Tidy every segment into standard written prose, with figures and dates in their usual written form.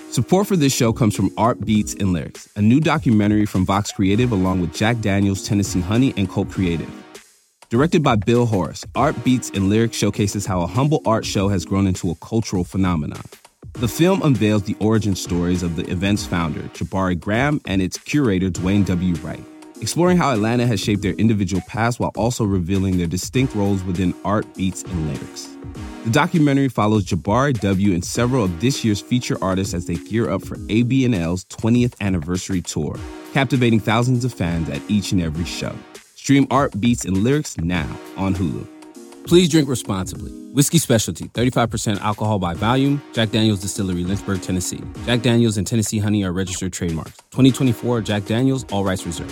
Support for this show comes from Art Beats and Lyrics, a new documentary from Vox Creative along with Jack Daniels, Tennessee Honey, and Colt Creative. Directed by Bill Horace, Art Beats and Lyrics showcases how a humble art show has grown into a cultural phenomenon. The film unveils the origin stories of the event's founder, Jabari Graham, and its curator, Dwayne W. Wright, exploring how Atlanta has shaped their individual paths while also revealing their distinct roles within Art, Beats, and Lyrics. The documentary follows Jabari W. and several of this year's feature artists as they gear up for AB&L's 20th anniversary tour, captivating thousands of fans at each and every show. Stream Art, Beats, and Lyrics now on Hulu. Please drink responsibly. Whiskey Specialty, 35% alcohol by volume. Jack Daniel's Distillery, Lynchburg, Tennessee. Jack Daniel's and Tennessee Honey are registered trademarks. 2024 Jack Daniel's, all rights reserved.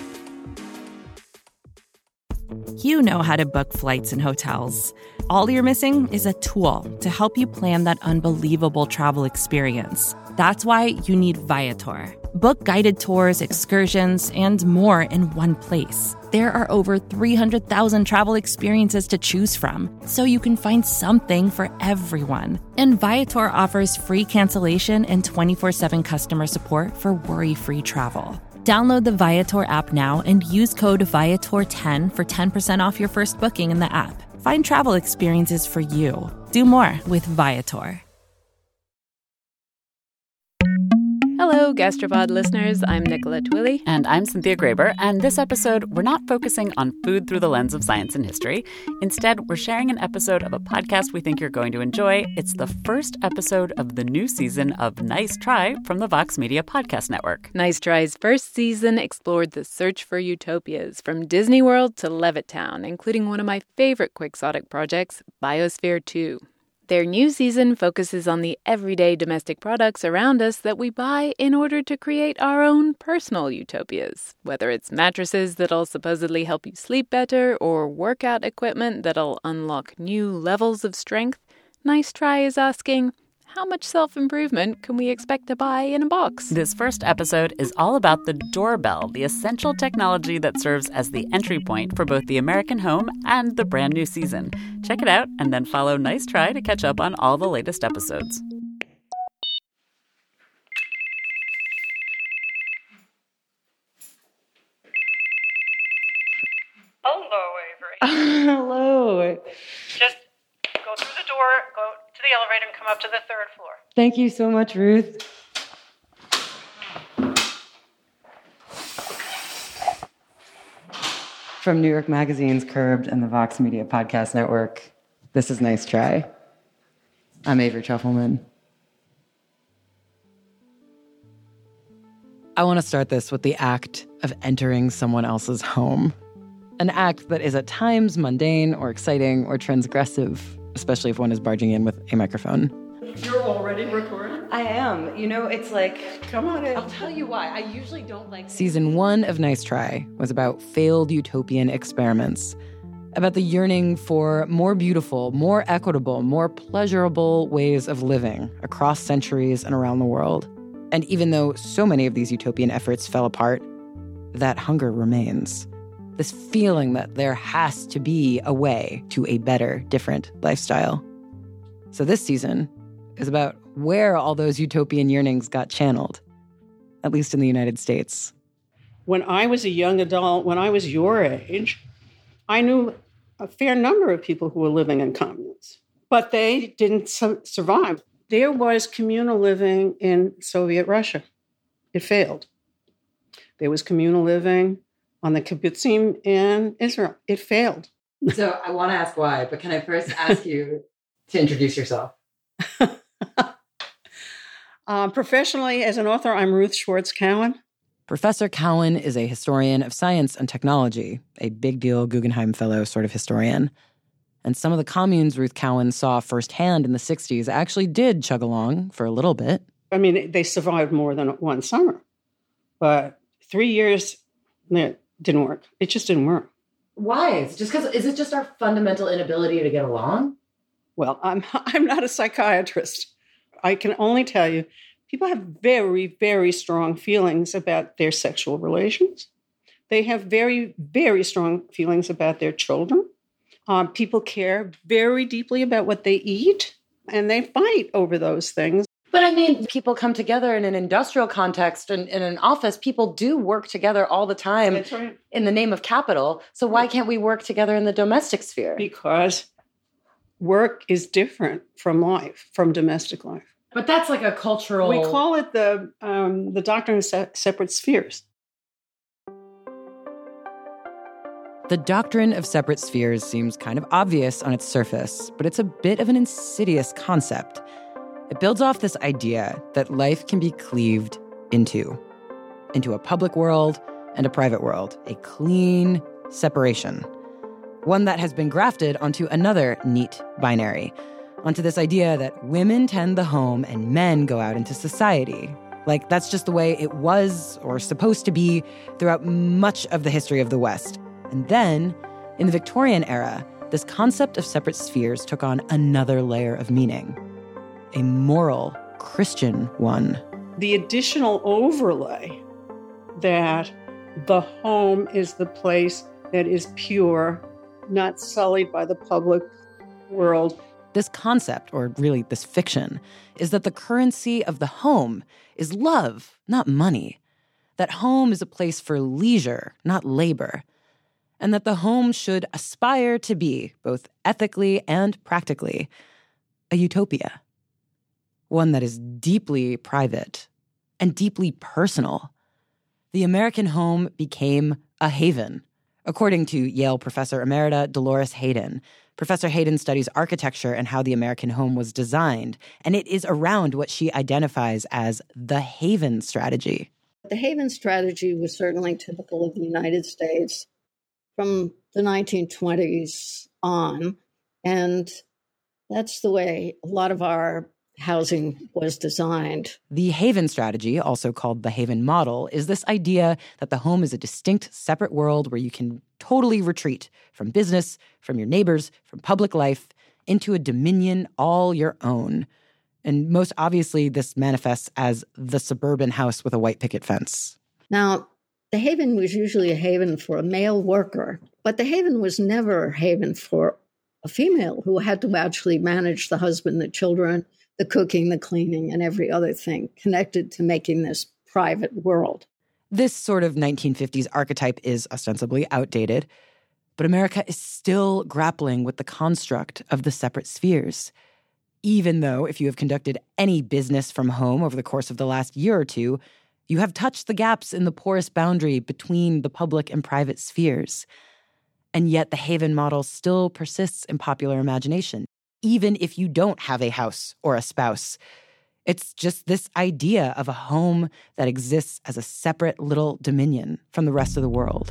You know how to book flights and hotels. All you're missing is a tool to help you plan that unbelievable travel experience. That's why you need Viator. Book guided tours, excursions, and more in one place. There are over 300,000 travel experiences to choose from, so you can find something for everyone. And Viator offers free cancellation and 24/7 customer support for worry-free travel. Download the Viator app now and use code Viator10 for 10% off your first booking in the app. Find travel experiences for you. Do more with Viator. Hello, Gastropod listeners. I'm Nicola Twilley. And I'm Cynthia Graber. And this episode, we're not focusing on food through the lens of science and history. Instead, we're sharing an episode of a podcast we think you're going to enjoy. It's the first episode of the new season of Nice Try from the Vox Media Podcast Network. Nice Try's first season explored the search for utopias from Disney World to Levittown, including one of my favorite quixotic projects, Biosphere 2. Their new season focuses on the everyday domestic products around us that we buy in order to create our own personal utopias. Whether it's mattresses that'll supposedly help you sleep better or workout equipment that'll unlock new levels of strength, Nice Try is asking, how much self-improvement can we expect to buy in a box? This first episode is all about the doorbell, the essential technology that serves as the entry point for both the American home and the brand new season. Check it out and then follow Nice Try to catch up on all the latest episodes. Hello, Avery. Hello. Just go through the door, go to the elevator, and come up to the third floor. Thank you so much, Ruth. From New York Magazine's Curbed and the Vox Media Podcast Network, this is Nice Try. I'm Avery Trufelman. I want to start this with the act of entering someone else's home. An act that is at times mundane or exciting or transgressive, especially if one is barging in with a microphone. You're already recording? I am. You know, it's like... Come on in. I'll tell you why. I usually don't like... Season 1 of Nice Try was about failed utopian experiments, about the yearning for more beautiful, more equitable, more pleasurable ways of living across centuries and around the world. And even though so many of these utopian efforts fell apart, that hunger remains. This feeling that there has to be a way to a better, different lifestyle. So this season is about where all those utopian yearnings got channeled, at least in the United States. When I was a young adult, when I was your age, I knew a fair number of people who were living in communes, but they didn't survive. There was communal living in Soviet Russia. It failed. There was communal living on the kibbutzim in Israel. It failed. So I want to ask why, but can I first ask you to introduce yourself? Professionally, as an author, I'm Ruth Schwartz Cowan. Professor Cowan is a historian of science and technology, a big deal Guggenheim Fellow sort of historian. And some of the communes Ruth Cowan saw firsthand in the 60s actually did chug along for a little bit. I mean, they survived more than one summer. But 3 years, it didn't work. It just didn't work. Why? Is it just our fundamental inability to get along? Well, I'm not a psychiatrist. I can only tell you, people have very, very strong feelings about their sexual relations. They have very, very strong feelings about their children. People care very deeply about what they eat, and they fight over those things. But I mean, people come together in an industrial context and in an office. People do work together all the time. That's right. In the name of capital. So why can't we work together in the domestic sphere? Because work is different from life, from domestic life. But that's like a cultural... We call it the doctrine of separate spheres. The doctrine of separate spheres seems kind of obvious on its surface, but it's a bit of an insidious concept. It builds off this idea that life can be cleaved into a public world and a private world, a clean separation. One that has been grafted onto another neat binary, onto this idea that women tend the home and men go out into society. Like, that's just the way it was or supposed to be throughout much of the history of the West. And then, in the Victorian era, this concept of separate spheres took on another layer of meaning. A moral, Christian one. The additional overlay that the home is the place that is pure, not sullied by the public world. This concept, or really this fiction, is that the currency of the home is love, not money. That home is a place for leisure, not labor. And that the home should aspire to be, both ethically and practically, a utopia. One that is deeply private and deeply personal. The American home became a haven, according to Yale professor emerita Dolores Hayden. Professor Hayden studies architecture and how the American home was designed, and it is around what she identifies as the haven strategy. The haven strategy was certainly typical of the United States from the 1920s on, and that's the way a lot of our housing was designed. The haven strategy, also called the haven model, is this idea that the home is a distinct, separate world where you can totally retreat from business, from your neighbors, from public life, into a dominion all your own. And most obviously, this manifests as the suburban house with a white picket fence. Now, the haven was usually a haven for a male worker, but the haven was never a haven for a female who had to actually manage the husband, the children, the cooking, the cleaning, and every other thing connected to making this private world. This sort of 1950s archetype is ostensibly outdated, but America is still grappling with the construct of the separate spheres. Even though, if you have conducted any business from home over the course of the last year or two, you have touched the gaps in the porous boundary between the public and private spheres. And yet the haven model still persists in popular imagination, even if you don't have a house or a spouse. It's just this idea of a home that exists as a separate little dominion from the rest of the world.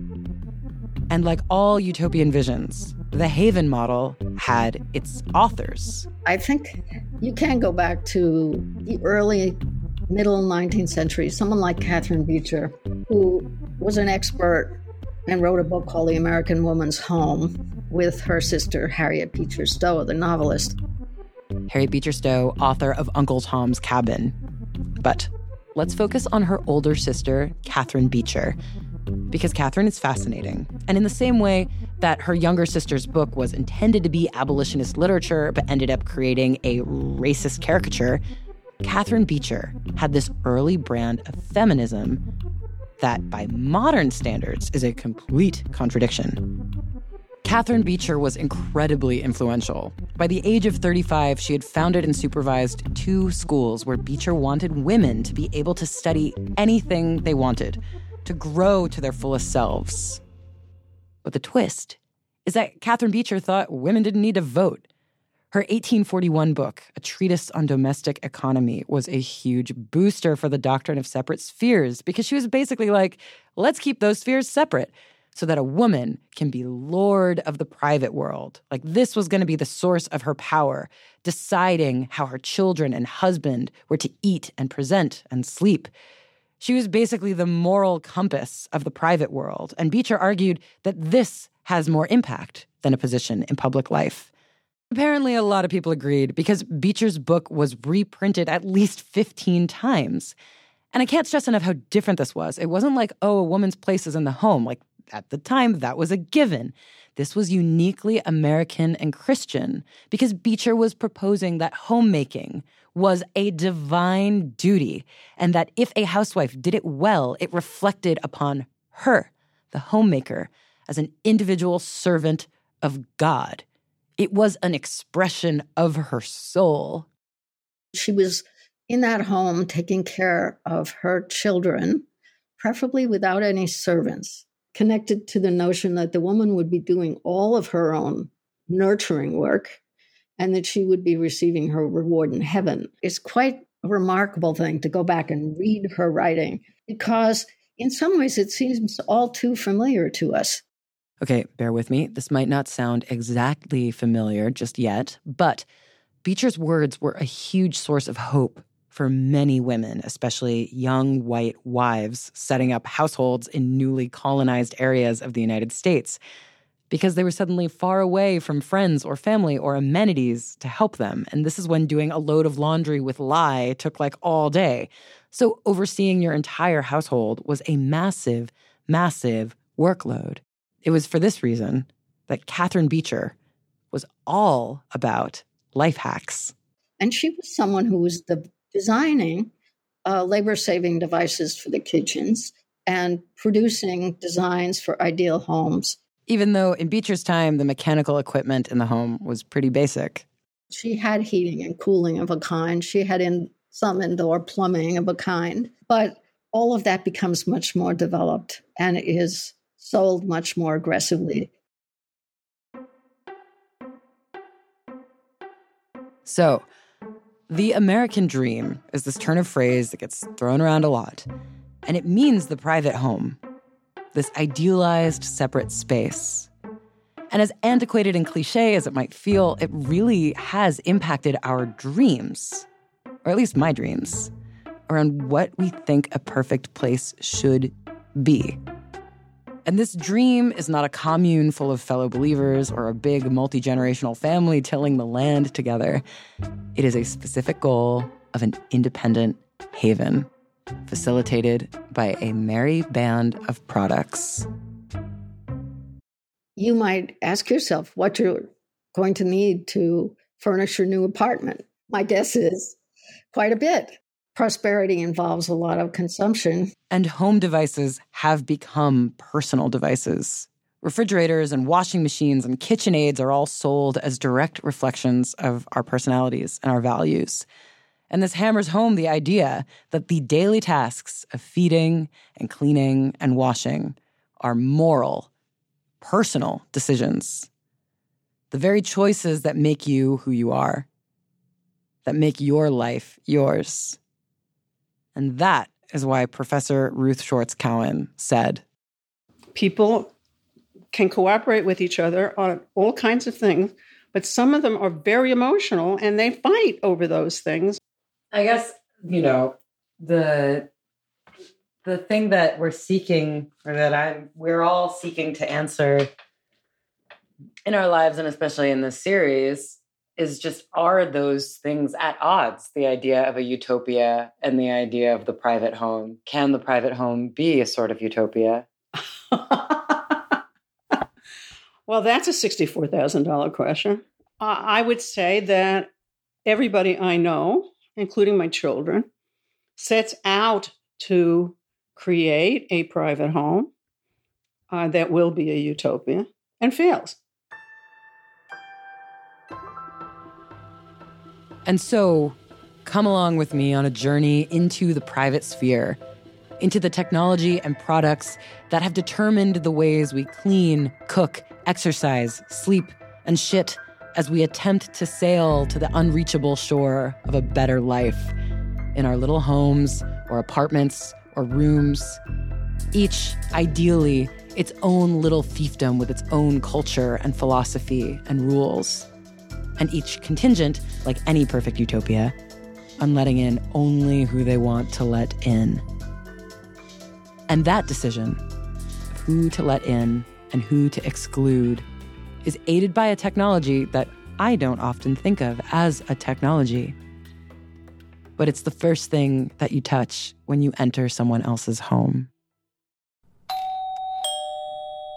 And like all utopian visions, the haven model had its authors. I think you can go back to the early, middle 19th century, someone like Catherine Beecher, who was an expert and wrote a book called The American Woman's Home with her sister, Harriet Beecher Stowe, the novelist. Harriet Beecher Stowe, author of Uncle Tom's Cabin. But let's focus on her older sister, Catherine Beecher, because Catherine is fascinating. And in the same way that her younger sister's book was intended to be abolitionist literature but ended up creating a racist caricature, Catherine Beecher had this early brand of feminism that, by modern standards, is a complete contradiction. Catherine Beecher was incredibly influential. By the age of 35, she had founded and supervised 2 schools where Beecher wanted women to be able to study anything they wanted, to grow to their fullest selves. But the twist is that Catherine Beecher thought women didn't need to vote. Her 1841 book, A Treatise on Domestic Economy, was a huge booster for the doctrine of separate spheres because she was basically like, let's keep those spheres separate so that a woman can be lord of the private world. Like, this was going to be the source of her power, deciding how her children and husband were to eat and present and sleep. She was basically the moral compass of the private world, and Beecher argued that this has more impact than a position in public life. Apparently, a lot of people agreed because Beecher's book was reprinted at least 15 times. And I can't stress enough how different this was. It wasn't like, oh, a woman's place is in the home. Like, at the time, that was a given. This was uniquely American and Christian because Beecher was proposing that homemaking was a divine duty and that if a housewife did it well, it reflected upon her, the homemaker, as an individual servant of God. It was an expression of her soul. She was in that home taking care of her children, preferably without any servants, connected to the notion that the woman would be doing all of her own nurturing work and that she would be receiving her reward in heaven. It's quite a remarkable thing to go back and read her writing because in some ways it seems all too familiar to us. Okay, bear with me. This might not sound exactly familiar just yet, but Beecher's words were a huge source of hope for many women, especially young white wives setting up households in newly colonized areas of the United States, because they were suddenly far away from friends or family or amenities to help them. And this is when doing a load of laundry with lye took like all day. So overseeing your entire household was a massive, massive workload. It was for this reason that Catherine Beecher was all about life hacks. And she was someone who was designing labor-saving devices for the kitchens and producing designs for ideal homes. Even though in Beecher's time, the mechanical equipment in the home was pretty basic. She had heating and cooling of a kind. She had some indoor plumbing of a kind. But all of that becomes much more developed and is sold much more aggressively. So, the American dream is this turn of phrase that gets thrown around a lot. And it means the private home, this idealized separate space. And as antiquated and cliche as it might feel, it really has impacted our dreams, or at least my dreams, around what we think a perfect place should be. And this dream is not a commune full of fellow believers or a big multi-generational family tilling the land together. It is a specific goal of an independent haven, facilitated by a merry band of products. You might ask yourself what you're going to need to furnish your new apartment. My guess is quite a bit. Prosperity involves a lot of consumption. And home devices have become personal devices. Refrigerators and washing machines and KitchenAids are all sold as direct reflections of our personalities and our values. And this hammers home the idea that the daily tasks of feeding and cleaning and washing are moral, personal decisions. The very choices that make you who you are, that make your life yours. And that is why Professor Ruth Shorts Cowan said, people can cooperate with each other on all kinds of things, but some of them are very emotional and they fight over those things. I guess, the thing that we're seeking, or that we're all seeking to answer in our lives, and especially in this series, is just, are those things at odds? The idea of a utopia and the idea of the private home. Can the private home be a sort of utopia? Well, that's a $64,000 question. I would say that everybody I know, including my children, sets out to create a private home that will be a utopia and fails. And so, come along with me on a journey into the private sphere, into the technology and products that have determined the ways we clean, cook, exercise, sleep, and shit as we attempt to sail to the unreachable shore of a better life in our little homes or apartments or rooms, each ideally its own little fiefdom with its own culture and philosophy and rules, and each contingent, like any perfect utopia, on letting in only who they want to let in. And that decision of who to let in and who to exclude is aided by a technology that I don't often think of as a technology. But it's the first thing that you touch when you enter someone else's home.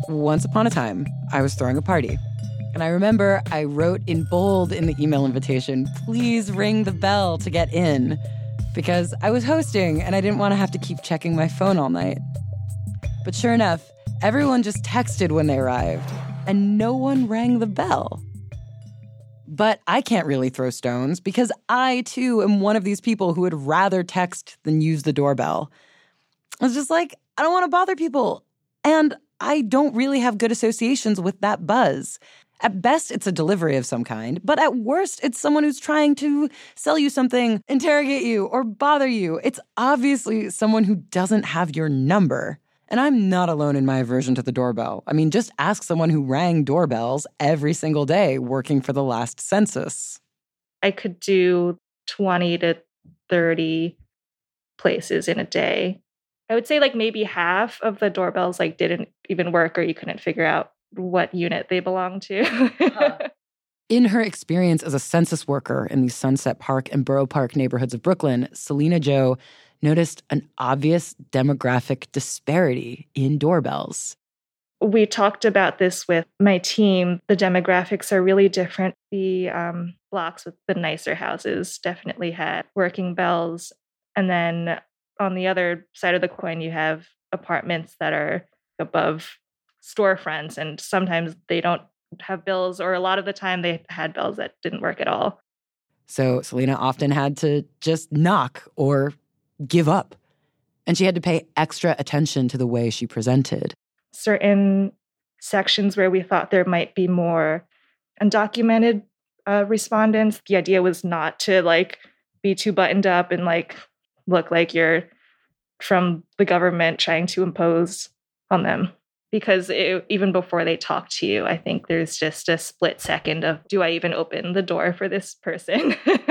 Once upon a time, I was throwing a party. And I remember I wrote in bold in the email invitation, "Please ring the bell to get in," because I was hosting and I didn't want to have to keep checking my phone all night. But sure enough, everyone just texted when they arrived, and no one rang the bell. But I can't really throw stones because I, too, am one of these people who would rather text than use the doorbell. I was just like, I don't want to bother people. And I don't really have good associations with that buzz. At best, it's a delivery of some kind, but at worst, it's someone who's trying to sell you something, interrogate you, or bother you. It's obviously someone who doesn't have your number. And I'm not alone in my aversion to the doorbell. I mean, just ask someone who rang doorbells every single day working for the last census. I could do 20 to 30 places in a day. I would say like maybe half of the doorbells like didn't even work or you couldn't figure out what unit they belonged to. In her experience as a census worker in the Sunset Park and Borough Park neighborhoods of Brooklyn, Selena Joe noticed an obvious demographic disparity in doorbells. We talked about this with my team. The demographics are really different. The blocks with the nicer houses definitely had working bells. And then on the other side of the coin, you have apartments that are above storefronts, and sometimes they don't have bells, or a lot of the time they had bells that didn't work at all. So Selena often had to just knock or give up. And she had to pay extra attention to the way she presented. Certain sections where we thought there might be more undocumented respondents, the idea was not to like be too buttoned up and like look like you're from the government trying to impose on them. Because even before they talk to you, I think there's just a split second of, do I even open the door for this person?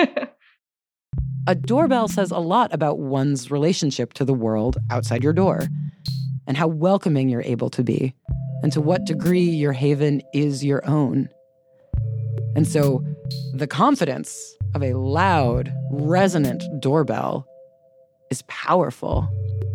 A doorbell says a lot about one's relationship to the world outside your door, and how welcoming you're able to be, and to what degree your haven is your own. And so the confidence of a loud, resonant doorbell is powerful.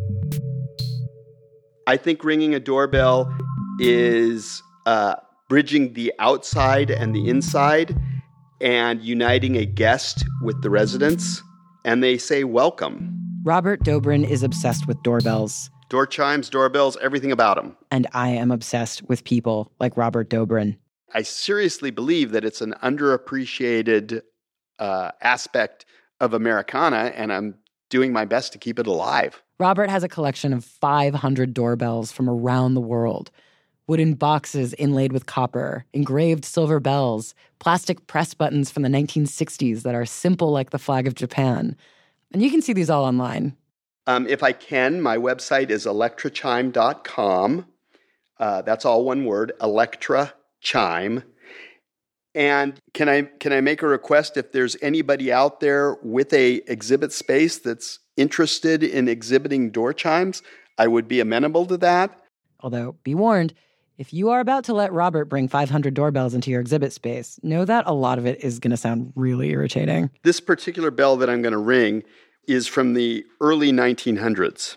I think ringing a doorbell is bridging the outside and the inside and uniting a guest with the residents. And they say welcome. Robert Dobrin is obsessed with doorbells. Door chimes, doorbells, everything about them. And I am obsessed with people like Robert Dobrin. I seriously believe that it's an underappreciated aspect of Americana, and I'm doing my best to keep it alive. Robert has a collection of 500 doorbells from around the world. Wooden boxes inlaid with copper, engraved silver bells, plastic press buttons from the 1960s that are simple like the flag of Japan. And you can see these all online. If I can, my website is electrachime.com. That's all one word, Electra Chime. And can I make a request? If there's anybody out there with a exhibit space that's interested in exhibiting door chimes, I would be amenable to that. Although, be warned, if you are about to let Robert bring 500 doorbells into your exhibit space, know that a lot of it is going to sound really irritating. This particular bell that I'm going to ring is from the early 1900s.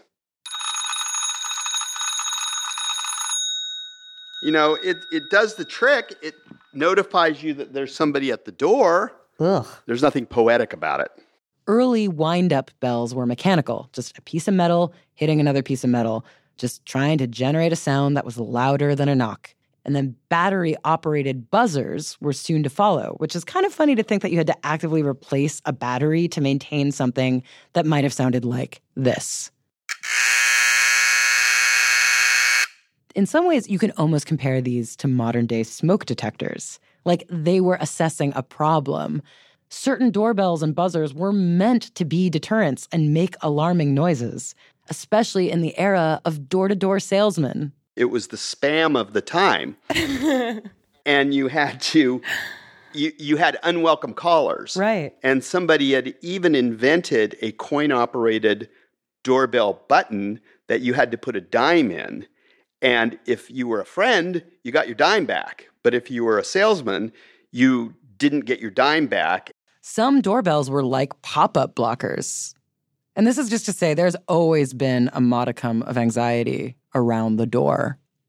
You know, it does the trick. It notifies you that there's somebody at the door. Ugh. There's nothing poetic about it. Early wind-up bells were mechanical, just a piece of metal hitting another piece of metal, just trying to generate a sound that was louder than a knock. And then battery-operated buzzers were soon to follow, which is kind of funny to think that you had to actively replace a battery to maintain something that might have sounded like this. In some ways, you can almost compare these to modern-day smoke detectors. Like they were assessing a problem. Certain doorbells and buzzers were meant to be deterrents and make alarming noises, especially in the era of door-to-door salesmen. It was the spam of the time. And you had to, you had unwelcome callers. Right. And somebody had even invented a coin-operated doorbell button that you had to put a dime in. And if you were a friend, you got your dime back. But if you were a salesman, you didn't get your dime back. Some doorbells were like pop-up blockers. And this is just to say there's always been a modicum of anxiety around the door.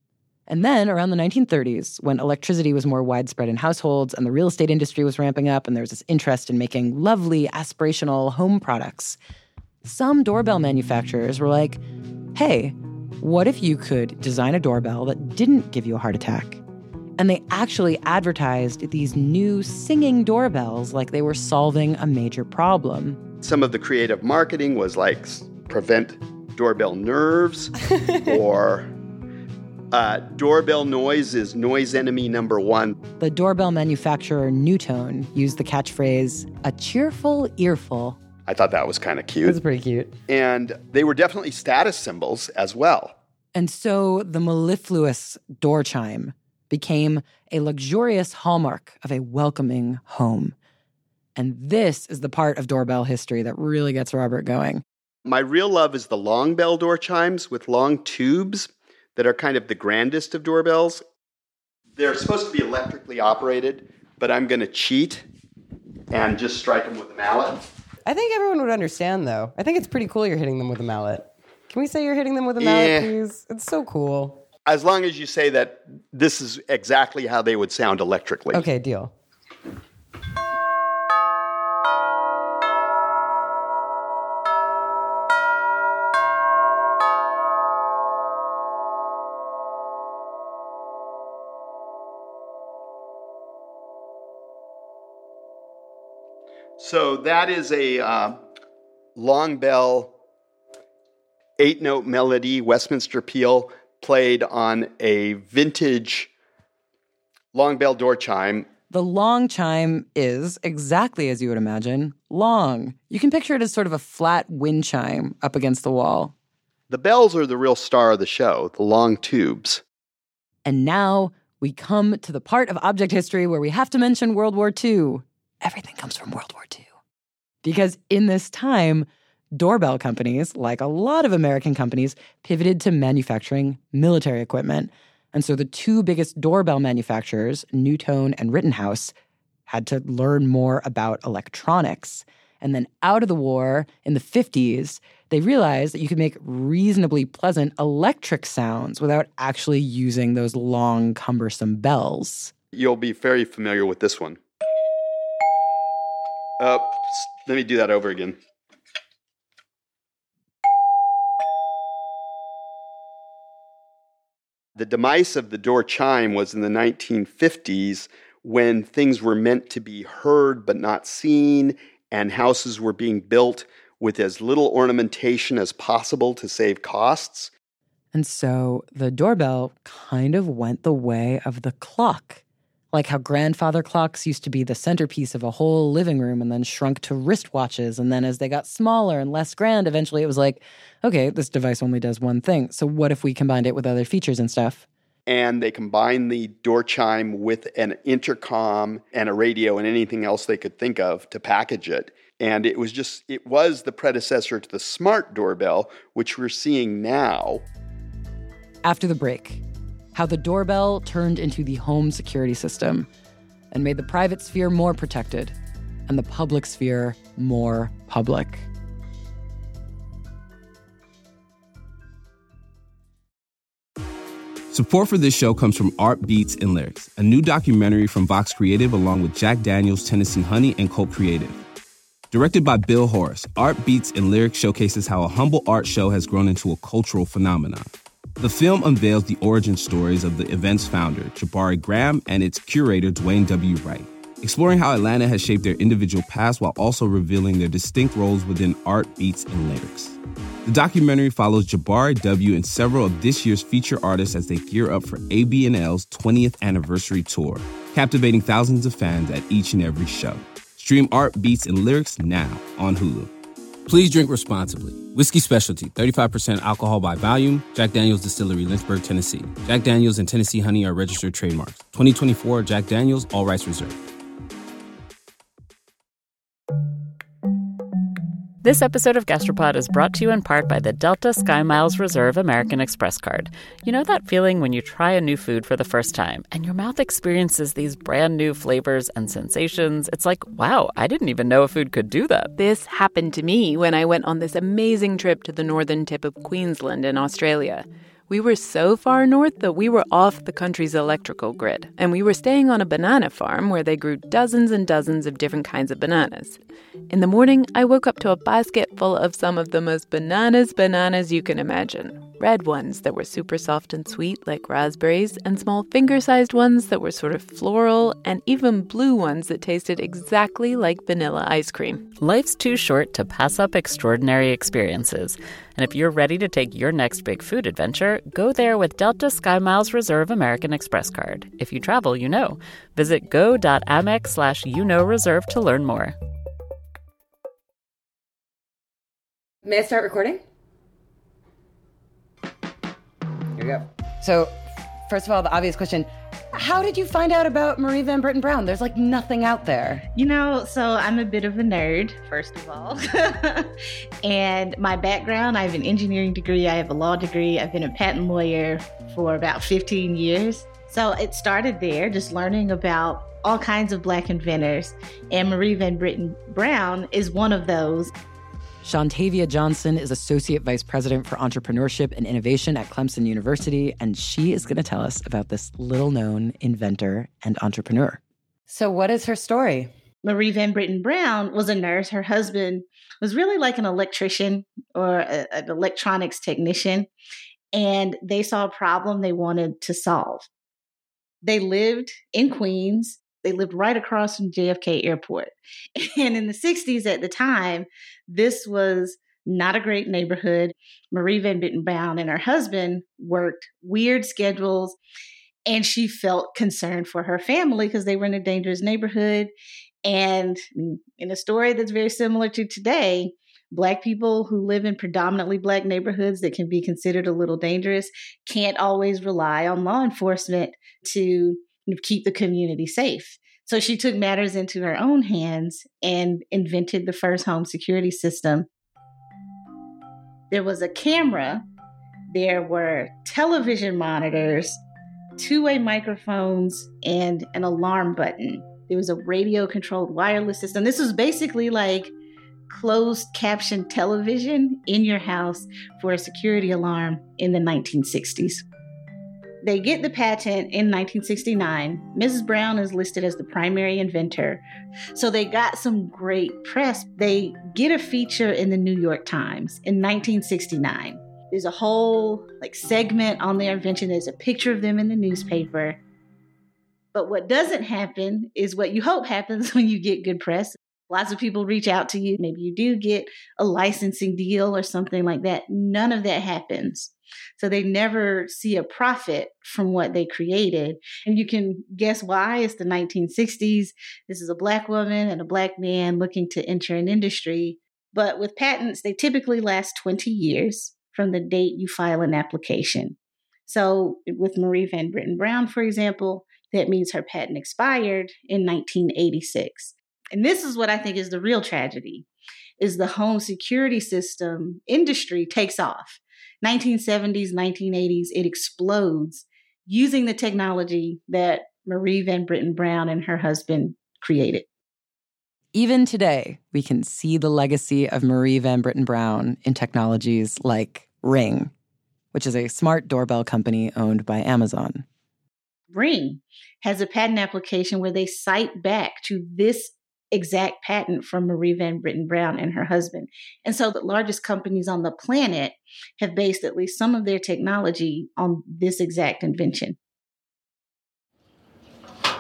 And then around the 1930s, when electricity was more widespread in households and the real estate industry was ramping up and there was this interest in making lovely, aspirational home products, some doorbell manufacturers were like, hey, what if you could design a doorbell that didn't give you a heart attack? And they actually advertised these new singing doorbells like they were solving a major problem. Some of the creative marketing was like prevent doorbell nerves or doorbell noise is noise enemy number one. The doorbell manufacturer NuTone used the catchphrase, a cheerful earful. I thought that was kind of cute. That's pretty cute. And they were definitely status symbols as well. And so the mellifluous door chime became a luxurious hallmark of a welcoming home. And this is the part of doorbell history that really gets Robert going. My real love is the long bell door chimes with long tubes that are kind of the grandest of doorbells. They're supposed to be electrically operated, but I'm going to cheat and just strike them with a mallet. I think everyone would understand, though. I think it's pretty cool you're hitting them with a mallet. Can we say you're hitting them with a mallet, please? It's so cool. As long as you say that this is exactly how they would sound electrically. Okay, deal. So that is a long bell, 8-note melody, Westminster peal, played on a vintage long bell door chime. The long chime is, exactly as you would imagine, long. You can picture it as sort of a flat wind chime up against the wall. The bells are the real star of the show, the long tubes. And now we come to the part of object history where we have to mention World War II. Everything comes from World War II. Because in this time, doorbell companies, like a lot of American companies, pivoted to manufacturing military equipment. And so the two biggest doorbell manufacturers, NuTone and Rittenhouse, had to learn more about electronics. And then out of the war, in the 50s, they realized that you could make reasonably pleasant electric sounds without actually using those long, cumbersome bells. You'll be very familiar with this one. Let me do that over again. The demise of the door chime was in the 1950s when things were meant to be heard but not seen, and houses were being built with as little ornamentation as possible to save costs. And so the doorbell kind of went the way of the clock. Like how grandfather clocks used to be the centerpiece of a whole living room and then shrunk to wristwatches. And then as they got smaller and less grand, eventually it was like, okay, this device only does one thing. So what if we combined it with other features and stuff? And they combined the door chime with an intercom and a radio and anything else they could think of to package it. And it was the predecessor to the smart doorbell, which we're seeing now. After the break, how the doorbell turned into the home security system and made the private sphere more protected and the public sphere more public. Support for this show comes from Art Beats and Lyrics, a new documentary from Vox Creative along with Jack Daniels, Tennessee Honey, and Colt Creative. Directed by Bill Horace, Art Beats and Lyrics showcases how a humble art show has grown into a cultural phenomenon. The film unveils the origin stories of the event's founder, Jabari Graham, and its curator, Dwayne W. Wright, exploring how Atlanta has shaped their individual paths while also revealing their distinct roles within art, beats, and lyrics. The documentary follows Jabari W. and several of this year's feature artists as they gear up for ABNL's 20th anniversary tour, captivating thousands of fans at each and every show. Stream Art, Beats, and Lyrics now on Hulu. Please drink responsibly. Whiskey Specialty, 35% alcohol by volume. Jack Daniel's Distillery, Lynchburg, Tennessee. Jack Daniel's and Tennessee Honey are registered trademarks. 2024 Jack Daniel's, all rights reserved. This episode of Gastropod is brought to you in part by the Delta SkyMiles Reserve American Express card. You know that feeling when you try a new food for the first time and your mouth experiences these brand new flavors and sensations? It's like, wow, I didn't even know a food could do that. This happened to me when I went on this amazing trip to the northern tip of Queensland in Australia. We were so far north that we were off the country's electrical grid, and we were staying on a banana farm where they grew dozens and dozens of different kinds of bananas. In the morning, I woke up to a basket full of some of the most bananas you can imagine. Red ones that were super soft and sweet like raspberries, and small finger-sized ones that were sort of floral, and even blue ones that tasted exactly like vanilla ice cream. Life's too short to pass up extraordinary experiences. And if you're ready to take your next big food adventure, go there with Delta SkyMiles Reserve American Express card. If you travel, you know. Visit go.amex/reserve to learn more. May I start recording? Here we go. So, first of all, the obvious question, how did you find out about Marie Van Britten Brown? There's like nothing out there. So I'm a bit of a nerd, first of all. And my background, I have an engineering degree, I have a law degree, I've been a patent lawyer for about 15 years. So it started there, just learning about all kinds of Black inventors. And Marie Van Britten Brown is one of those. Shantavia Johnson is Associate Vice President for Entrepreneurship and Innovation at Clemson University, and she is going to tell us about this little-known inventor and entrepreneur. So what is her story? Marie Van Britten Brown was a nurse. Her husband was really like an electrician or an electronics technician, and they saw a problem they wanted to solve. They lived in Queens. They lived right across from JFK Airport. And in the 60s at the time, this was not a great neighborhood. Marie Van Britten Brown and her husband worked weird schedules, and she felt concerned for her family because they were in a dangerous neighborhood. And in a story that's very similar to today, Black people who live in predominantly Black neighborhoods that can be considered a little dangerous can't always rely on law enforcement to keep the community safe. So she took matters into her own hands and invented the first home security system. There was a camera, there were television monitors, two-way microphones, and an alarm button. There was a radio-controlled wireless system. This was basically like closed caption television in your house for a security alarm in the 1960s. They get the patent in 1969. Mrs. Brown is listed as the primary inventor. So they got some great press. They get a feature in the New York Times in 1969. There's a whole segment on their invention. There's a picture of them in the newspaper. But what doesn't happen is what you hope happens when you get good press. Lots of people reach out to you. Maybe you do get a licensing deal or something like that. None of that happens. So they never see a profit from what they created. And you can guess why. It's the 1960s. This is a Black woman and a Black man looking to enter an industry. But with patents, they typically last 20 years from the date you file an application. So with Marie Van Britten Brown, for example, that means her patent expired in 1986. And this is what I think is the real tragedy, is the home security system industry takes off. 1970s, 1980s, it explodes using the technology that Marie Van Britten Brown and her husband created. Even today, we can see the legacy of Marie Van Britten Brown in technologies like Ring, which is a smart doorbell company owned by Amazon. Ring has a patent application where they cite back to this exact patent from Marie Van Britten Brown and her husband. And so the largest companies on the planet have based at least some of their technology on this exact invention. I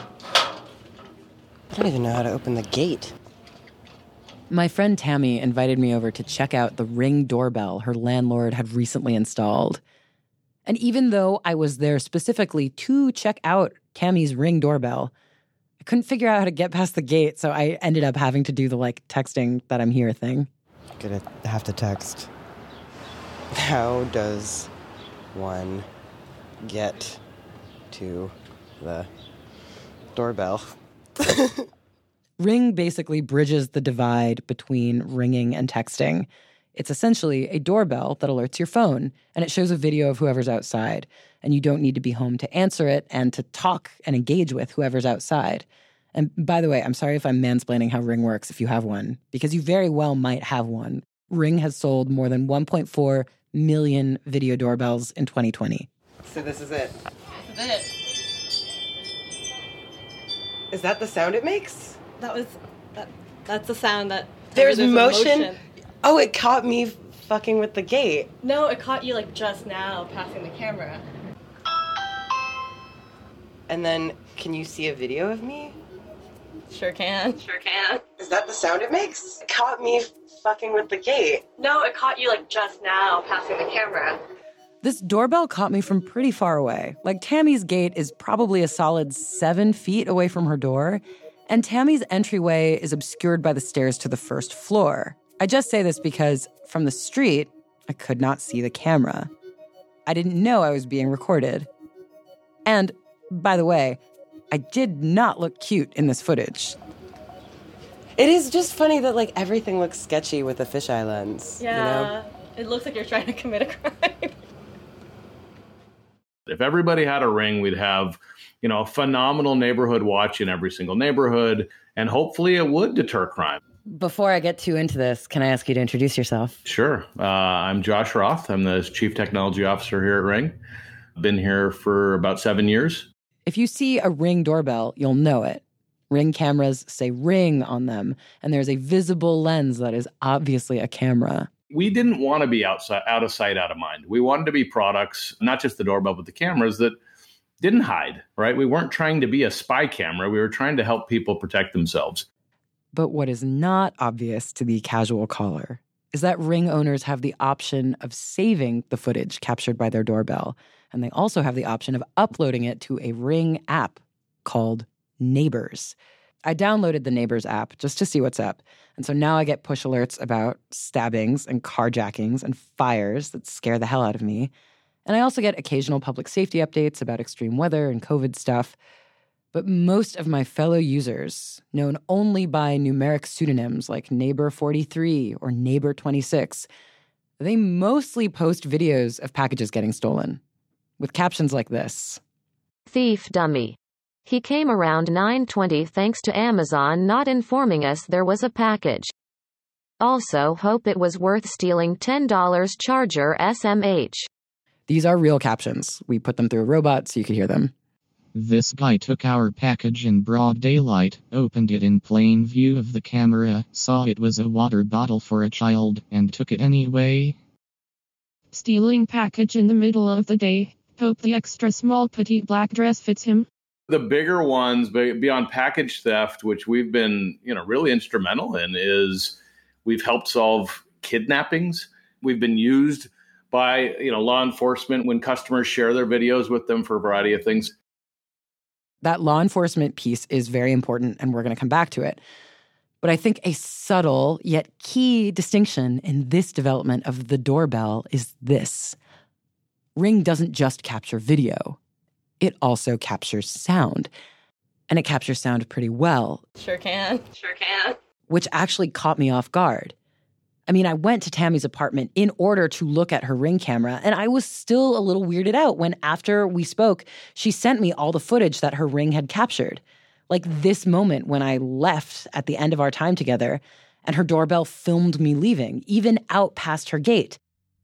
don't even know how to open the gate. My friend Tammy invited me over to check out the Ring doorbell her landlord had recently installed. And even though I was there specifically to check out Tammy's Ring doorbell, I couldn't figure out how to get past the gate, so I ended up having to do the texting that I'm here thing. Gonna have to text. How does one get to the doorbell? Ring basically bridges the divide between ringing and texting. It's essentially a doorbell that alerts your phone, and it shows a video of whoever's outside, and you don't need to be home to answer it and to talk and engage with whoever's outside. And by the way, I'm sorry if I'm mansplaining how Ring works if you have one, because you very well might have one. Ring has sold more than 1.4 million video doorbells in 2020. So this is it. This is it. Is that the sound it makes? That's the sound that... There's motion. Oh, it caught me fucking with the gate. No, it caught you like just now passing the camera. And then, can you see a video of me? Sure can. Is that the sound it makes? It caught me fucking with the gate. No, it caught you like just now passing the camera. This doorbell caught me from pretty far away. Like, Tammy's gate is probably a solid 7 feet away from her door, and Tammy's entryway is obscured by the stairs to the first floor. I just say this because from the street, I could not see the camera. I didn't know I was being recorded. And, by the way, I did not look cute in this footage. It is just funny that, like, everything looks sketchy with a fisheye lens. Yeah, you know? It looks like you're trying to commit a crime. If everybody had a Ring, we'd have, a phenomenal neighborhood watch in every single neighborhood, and hopefully it would deter crime. Before I get too into this, can I ask you to introduce yourself? Sure. I'm Josh Roth. I'm the Chief Technology Officer here at Ring. Been here for about 7 years. If you see a Ring doorbell, you'll know it. Ring cameras say Ring on them, and there's a visible lens that is obviously a camera. We didn't want to be out of sight, out of mind. We wanted to be products, not just the doorbell, but the cameras that didn't hide, right? We weren't trying to be a spy camera. We were trying to help people protect themselves. But what is not obvious to the casual caller is that Ring owners have the option of saving the footage captured by their doorbell, and they also have the option of uploading it to a Ring app called Neighbors. I downloaded the Neighbors app just to see what's up, and so now I get push alerts about stabbings and carjackings and fires that scare the hell out of me. And I also get occasional public safety updates about extreme weather and COVID stuff. But most of my fellow users, known only by numeric pseudonyms like Neighbor43 or Neighbor26, they mostly post videos of packages getting stolen, with captions like this. Thief dummy. He came around 9:20 thanks to Amazon not informing us there was a package. Also hope it was worth stealing $10 charger SMH. These are real captions. We put them through a robot so you could hear them. This guy took our package in broad daylight, opened it in plain view of the camera, saw it was a water bottle for a child, and took it anyway. Stealing package in the middle of the day. Hope the extra small petite black dress fits him. The bigger ones, beyond package theft, which we've been, really instrumental in, is we've helped solve kidnappings. We've been used by, law enforcement when customers share their videos with them for a variety of things. That law enforcement piece is very important, and we're going to come back to it. But I think a subtle yet key distinction in this development of the doorbell is this. Ring doesn't just capture video. It also captures sound. And it captures sound pretty well. Sure can. Which actually caught me off guard. I mean, I went to Tammy's apartment in order to look at her Ring camera, and I was still a little weirded out when, after we spoke, she sent me all the footage that her Ring had captured. Like this moment when I left at the end of our time together, and her doorbell filmed me leaving, even out past her gate.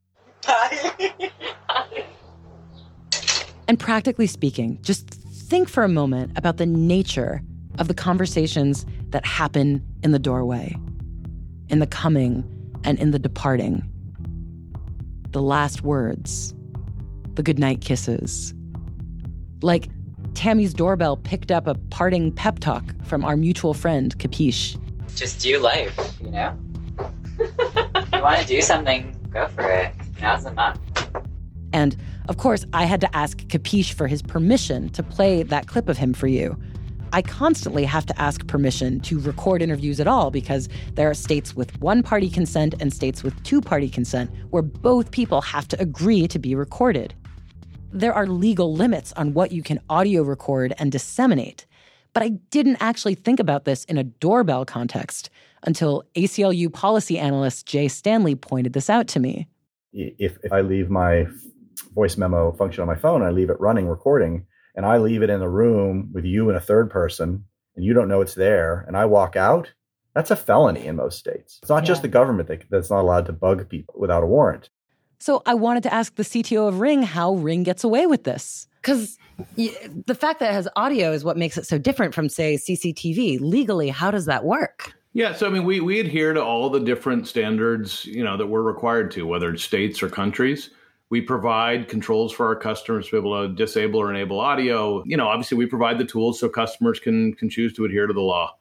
And practically speaking, just think for a moment about the nature of the conversations that happen in the doorway, in the coming and in the departing. The last words, the goodnight kisses. Like Tammy's doorbell picked up a parting pep talk from our mutual friend, Capiche. Just do life, If you want to do something, go for it. Now's the month. And, of course, I had to ask Capiche for his permission to play that clip of him for you. I constantly have to ask permission to record interviews at all because there are states with one-party consent and states with two-party consent where both people have to agree to be recorded. There are legal limits on what you can audio record and disseminate. But I didn't actually think about this in a doorbell context until ACLU policy analyst Jay Stanley pointed this out to me. If I leave my voice memo function on my phone, I leave it running, recording, and I leave it in the room with you and a third person, and you don't know it's there, and I walk out, That's a felony in most states. It's not just the government that's not allowed to bug people without a warrant. So I wanted to ask the CTO of Ring how Ring gets away with this. Because the fact that it has audio is what makes it so different from, say, CCTV. Legally, how does that work? Yeah, so I mean, we adhere to all the different standards, that we're required to, whether it's states or countries. We provide controls for our customers to be able to disable or enable audio. Obviously, we provide the tools so customers can choose to adhere to the law.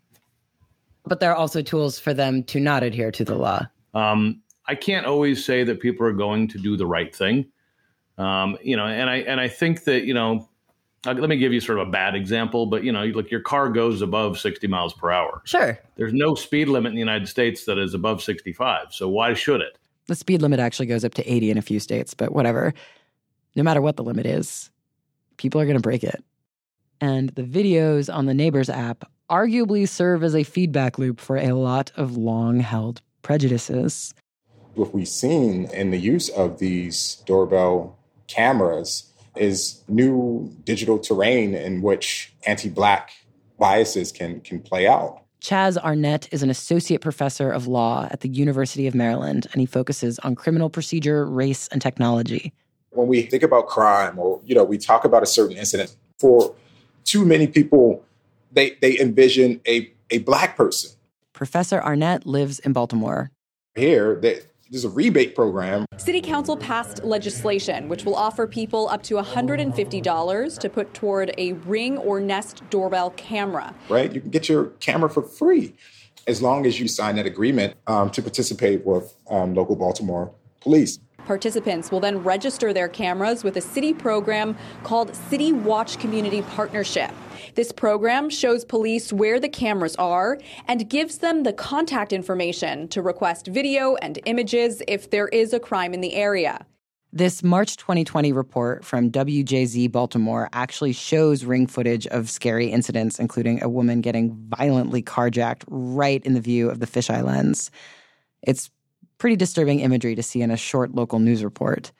But there are also tools for them to not adhere to the law. I can't always say that people are going to do the right thing. And I think that, let me give you sort of a bad example, but, look, your car goes above 60 miles per hour. Sure. There's no speed limit in the United States that is above 65. So why should it? The speed limit actually goes up to 80 in a few states, but whatever. No matter what the limit is, people are going to break it. And the videos on the Neighbors app arguably serve as a feedback loop for a lot of long-held prejudices. What we've seen in the use of these doorbell cameras is new digital terrain in which anti-Black biases can play out. Chaz Arnett is an associate professor of law at the University of Maryland, and he focuses on criminal procedure, race, and technology. When we think about crime or, we talk about a certain incident, for too many people, they envision a Black person. Professor Arnett lives in Baltimore. Here, there's a rebate program. City Council passed legislation which will offer people up to $150 to put toward a Ring or Nest doorbell camera. Right? You can get your camera for free as long as you sign that agreement to participate with local Baltimore police. Participants will then register their cameras with a city program called City Watch Community Partnership. This program shows police where the cameras are and gives them the contact information to request video and images if there is a crime in the area. This March 2020 report from WJZ Baltimore actually shows Ring footage of scary incidents, including a woman getting violently carjacked right in the view of the fisheye lens. It's pretty disturbing imagery to see in a short local news report.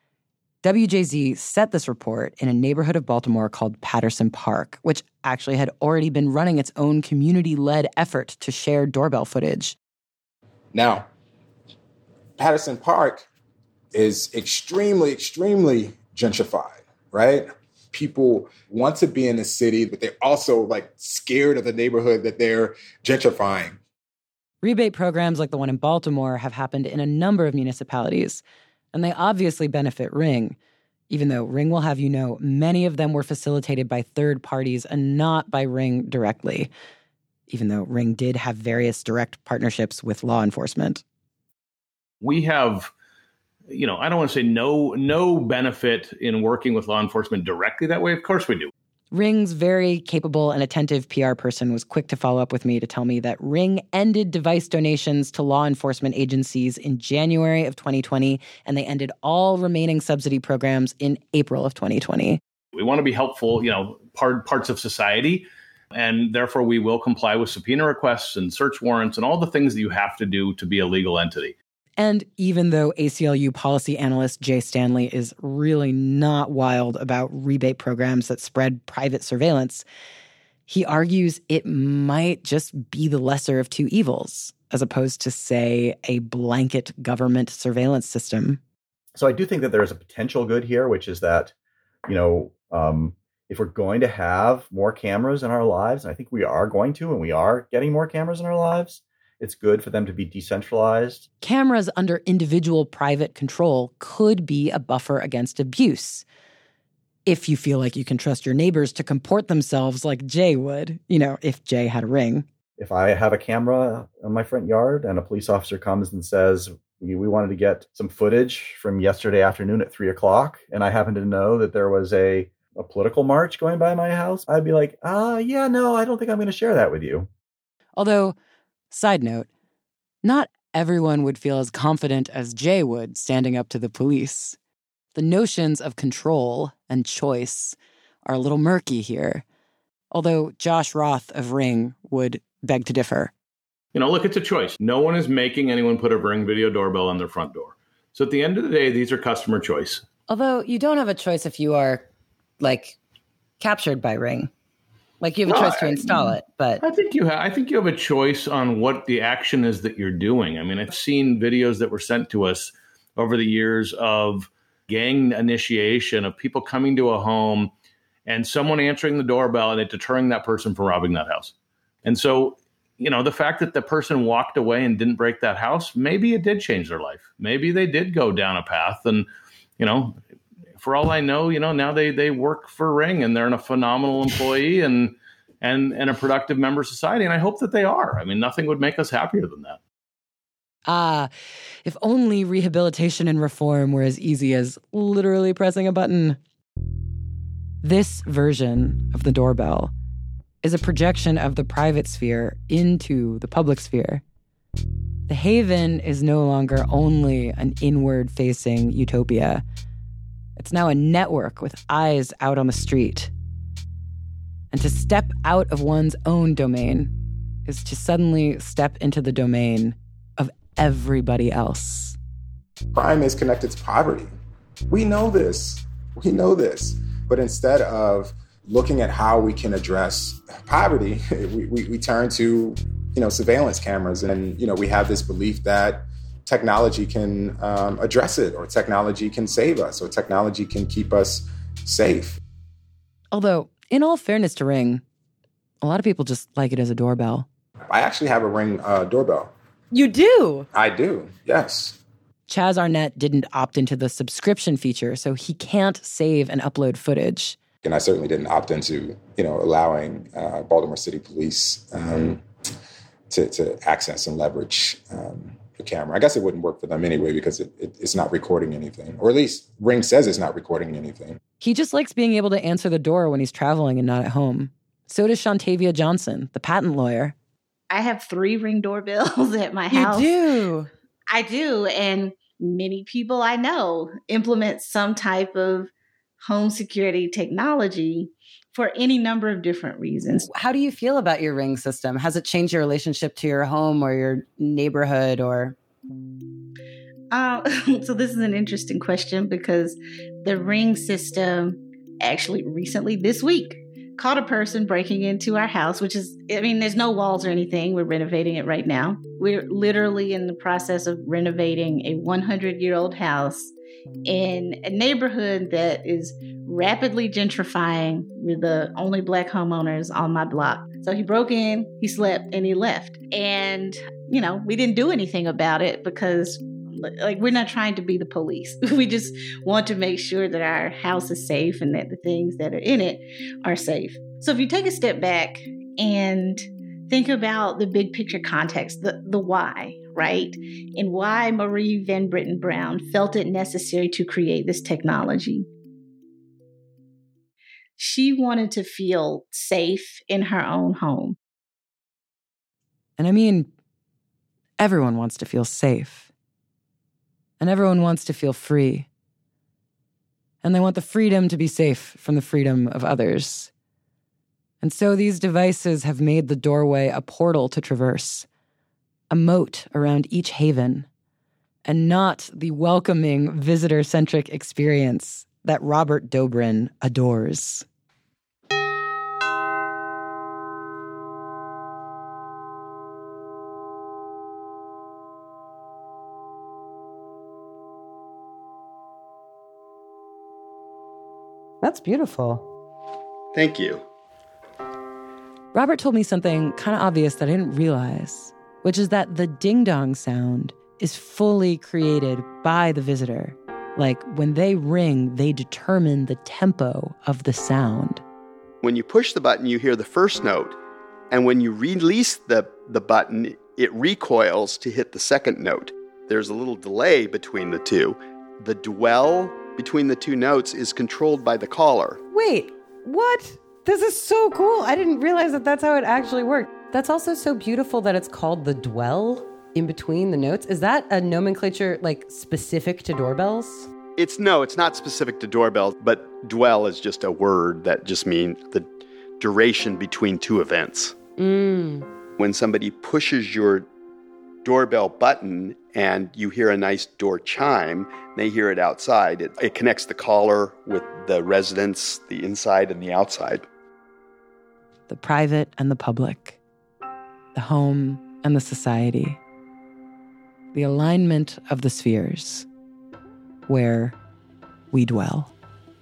WJZ set this report in a neighborhood of Baltimore called Patterson Park, which actually had already been running its own community-led effort to share doorbell footage. Now, Patterson Park is extremely, extremely gentrified, right? People want to be in the city, but they're also scared of the neighborhood that they're gentrifying. Rebate programs like the one in Baltimore have happened in a number of municipalities, and they obviously benefit Ring, even though Ring will have you know many of them were facilitated by third parties and not by Ring directly, even though Ring did have various direct partnerships with law enforcement. We have, I don't want to say no benefit in working with law enforcement directly that way. Of course we do. Ring's very capable and attentive PR person was quick to follow up with me to tell me that Ring ended device donations to law enforcement agencies in January of 2020, and they ended all remaining subsidy programs in April of 2020. We want to be helpful, parts of society, and therefore we will comply with subpoena requests and search warrants and all the things that you have to do to be a legal entity. And even though ACLU policy analyst Jay Stanley is really not wild about rebate programs that spread private surveillance, he argues it might just be the lesser of two evils, as opposed to, say, a blanket government surveillance system. So I do think that there's a potential good here, which is that, if we're going to have more cameras in our lives, and I think we are going to, and we are getting more cameras in our lives, it's good for them to be decentralized. Cameras under individual private control could be a buffer against abuse. If you feel like you can trust your neighbors to comport themselves like Jay would, if Jay had a Ring. If I have a camera in my front yard and a police officer comes and says, we wanted to get some footage from yesterday afternoon at 3:00, and I happen to know that there was a political march going by my house, I'd be like, I don't think I'm going to share that with you. Although, side note, not everyone would feel as confident as Jay would standing up to the police. The notions of control and choice are a little murky here, although Josh Roth of Ring would beg to differ. Look, it's a choice. No one is making anyone put a Ring video doorbell on their front door. So at the end of the day, these are customer choice. Although you don't have a choice if you are, captured by Ring. Like you have a choice to install it, but I think you have a choice on what the action is that you're doing. I mean, I've seen videos that were sent to us over the years of gang initiation, of people coming to a home and someone answering the doorbell and it deterring that person from robbing that house. And so, the fact that the person walked away and didn't break that house, maybe it did change their life. Maybe they did go down a path and, for all I know, now they work for Ring and they're a phenomenal employee and a productive member of society. And I hope that they are. I mean, nothing would make us happier than that. If only rehabilitation and reform were as easy as literally pressing a button. This version of the doorbell is a projection of the private sphere into the public sphere. The Haven is no longer only an inward-facing utopia. It's now a network with eyes out on the street. And to step out of one's own domain is to suddenly step into the domain of everybody else. Crime is connected to poverty. We know this. But instead of looking at how we can address poverty, we turn to, surveillance cameras. And, we have this belief that technology can address it, or technology can save us, or technology can keep us safe. Although, in all fairness to Ring, a lot of people just like it as a doorbell. I actually have a Ring doorbell. You do? I do, yes. Chaz Arnett didn't opt into the subscription feature, so he can't save and upload footage. And I certainly didn't opt into, allowing Baltimore City Police to access and leverage the camera. I guess it wouldn't work for them anyway because it's not recording anything. Or at least Ring says it's not recording anything. He just likes being able to answer the door when he's traveling and not at home. So does Shantavia Johnson, the patent lawyer. I have 3 Ring doorbells at my house. You do? I do. And many people I know implement some type of home security technology for any number of different reasons. How do you feel about your Ring system? Has it changed your relationship to your home or your neighborhood or? So this is an interesting question because the Ring system actually recently this week caught a person breaking into our house, which is, there's no walls or anything. We're renovating it right now. We're literally in the process of renovating a 100-year-old house in a neighborhood that is rapidly gentrifying with the only Black homeowners on my block. So he broke in, he slept, and he left. And, we didn't do anything about it because, we're not trying to be the police. We just want to make sure that our house is safe and that the things that are in it are safe. So if you take a step back and think about the big picture context, the why, right? And why Marie Van Britten Brown felt it necessary to create this technology. She wanted to feel safe in her own home. And everyone wants to feel safe. And everyone wants to feel free. And they want the freedom to be safe from the freedom of others. And so these devices have made the doorway a portal to traverse, a moat around each haven, and not the welcoming, visitor-centric experience that Robert Dobrin adores. That's beautiful. Thank you. Robert told me something kind of obvious that I didn't realize, which is that the ding-dong sound is fully created by the visitor. Like, when they ring, they determine the tempo of the sound. When you push the button, you hear the first note. And when you release the button, it recoils to hit the second note. There's a little delay between the two. The dwell between the two notes is controlled by the caller. Wait, what? This is so cool. I didn't realize that that's how it actually worked. That's also so beautiful that it's called the dwell in between the notes. Is that a nomenclature specific to doorbells? It's not specific to doorbells, but dwell is just a word that just means the duration between two events. When somebody pushes your doorbell button and you hear a nice door chime, they hear it outside. It connects the caller with the residents, the inside and the outside. the private and the public, the home and the society, the alignment of the spheres where we dwell.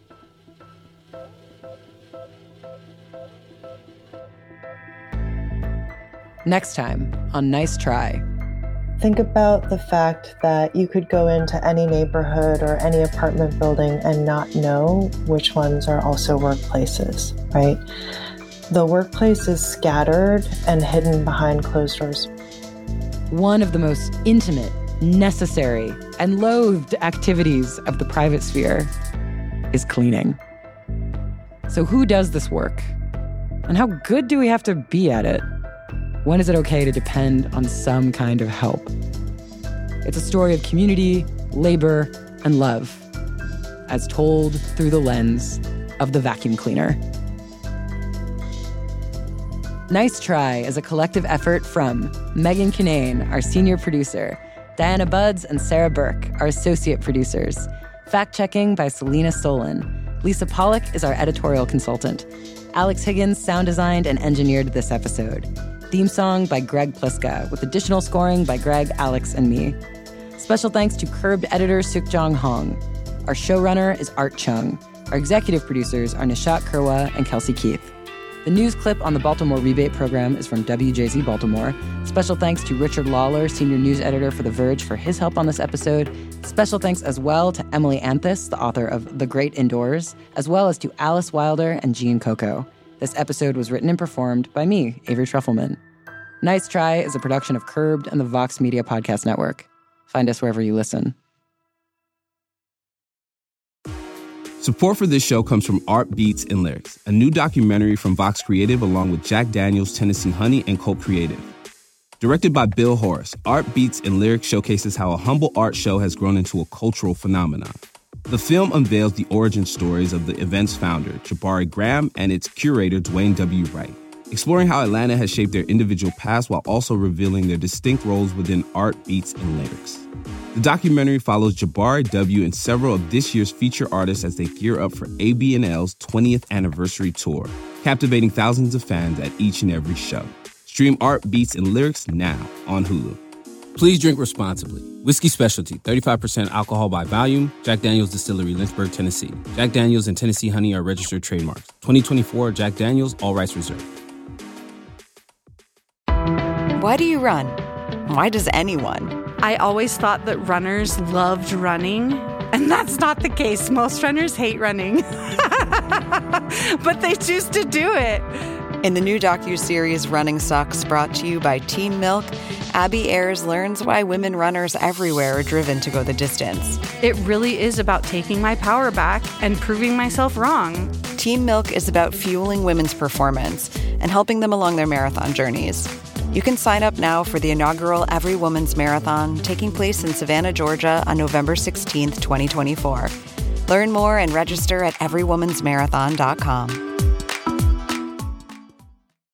Next time on Nice Try. Think about the fact that you could go into any neighborhood or any apartment building and not know which ones are also workplaces, right? The workplace is scattered and hidden behind closed doors. One of the most intimate, necessary, and loathed activities of the private sphere is cleaning. So who does this work? And how good do we have to be at it? When is it okay to depend on some kind of help? It's a story of community, labor, and love, as told through the lens of the vacuum cleaner. Nice Try is a collective effort from Megan Kinane, our senior producer, Diana Buds and Sarah Burke, our associate producers, fact-checking by Selena Solon. Lisa Pollock is our editorial consultant. Alex Higgins sound designed and engineered this episode. Theme song by Greg Pliska, with additional scoring by Greg, Alex, and me. Special thanks to Curbed editor Sukjong Hong. Our showrunner is Art Chung. Our executive producers are Nishat Kurwa and Kelsey Keith. The news clip on the Baltimore Rebate Program is from WJZ Baltimore. Special thanks to Richard Lawler, senior news editor for The Verge, for his help on this episode. Special thanks as well to Emily Anthis, the author of The Great Indoors, as well as to Alice Wilder and Jean Coco. This episode was written and performed by me, Avery Trufelman. Nice Try is a production of Curbed and the Vox Media Podcast Network. Find us wherever you listen. Support for this show comes from Art Beats and Lyrics, a new documentary from Vox Creative along with Jack Daniels, Tennessee Honey, and Colt Creative. Directed by Bill Horace, Art Beats and Lyrics showcases how a humble art show has grown into a cultural phenomenon. The film unveils the origin stories of the event's founder, Jabari Graham, and its curator, Dwayne W. Wright, exploring how Atlanta has shaped their individual paths while also revealing their distinct roles within art, beats, and lyrics. The documentary follows Jabari W. and several of this year's feature artists as they gear up for AB&L's 20th anniversary tour, captivating thousands of fans at each and every show. Stream Art, Beats, and Lyrics now on Hulu. Please drink responsibly. Whiskey Specialty, 35% alcohol by volume. Jack Daniel's Distillery, Lynchburg, Tennessee. Jack Daniel's and Tennessee Honey are registered trademarks. 2024 Jack Daniel's, all rights reserved. Why do you run? Why does anyone? I always thought that runners loved running, and that's not the case. Most runners hate running, but they choose to do it. In the new docuseries Running Sucks, brought to you by Team Milk, Abby Ayers learns why women runners everywhere are driven to go the distance. It really is about taking my power back and proving myself wrong. Team Milk is about fueling women's performance and helping them along their marathon journeys. You can sign up now for the inaugural Every Woman's Marathon, taking place in Savannah, Georgia on November 16th, 2024. Learn more and register at everywomansmarathon.com.